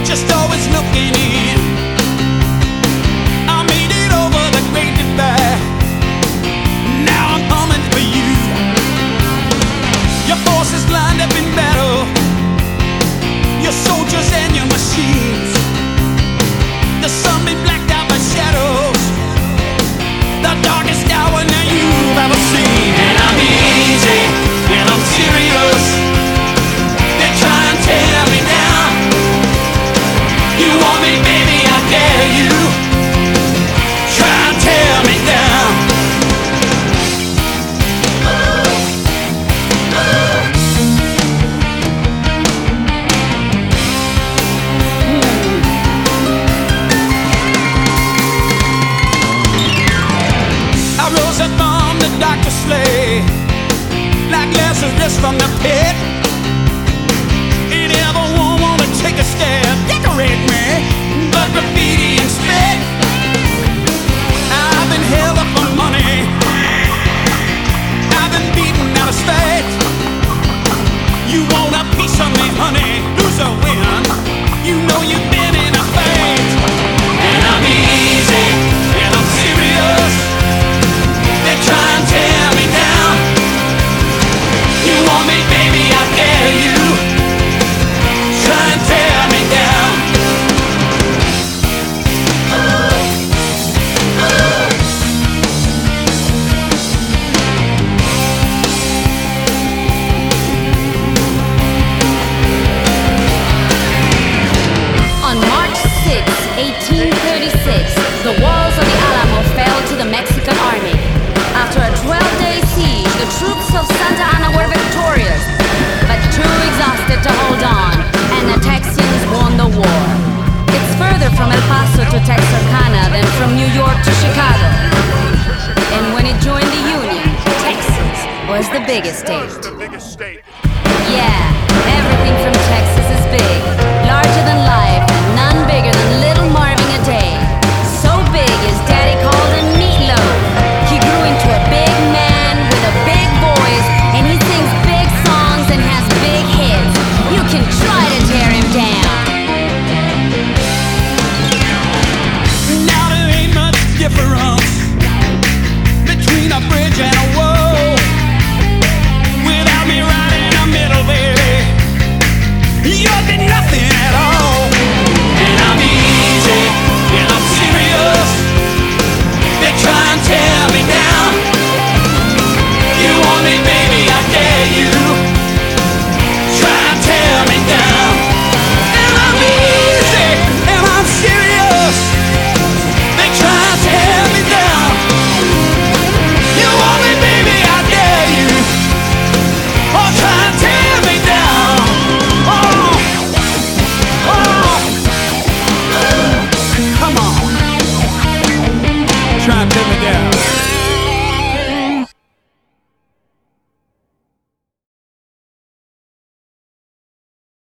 just always looking in. I made it over the great divide. Now I'm coming for you. Your forces lined up in battle, your soldiers and your machines. The sun be blacked out by shadows, the darkest hour now you've ever seen. And I'm easy, and I'm serious. They try and tear me down. You want me, baby, I dare you. Try and tear me down. I rose up from the doctor's sleigh, like Lazarus from the pit. Ain't ever one wanna take a step, decorate me, but graffiti and spit. I've been held up for money, I've been beaten out of spite. You want a piece of me, honey, lose or win, you know you've been in a fight. And I'm easy, and I'm serious. They try and tear me down. You want me, baby, I dare you. Try and tear me down. On March 6, 1836, the walls of the Alamo fell to the Mexican army. After a 12-day siege, the troops of Santa Anna were victorious, but too exhausted to hold on, and the Texians won the war. It's further from El Paso to Texarkana than from New York to Chicago. And when it joined the Union, Texas was the biggest state. Yeah, everything from Texas is big, larger than life, and none bigger than little Marvin a Day. So big his daddy called him Meatloaf. He grew into a big man with a big voice, and he sings big songs and has big hits. You can try to tear him down. Now there ain't much difference between a bridge and a wall. Without me right in the middle, baby, you'll be nothing at all. And I'm easy, and I'm serious. They try and tear me down. You want me, baby, I dare you. Try and tear me down. And I'm easy, and I'm serious. They try and tear me down. You want me, baby, I dare you. Oh, try and tear me down. Oh, oh, come on. Try and tear me down.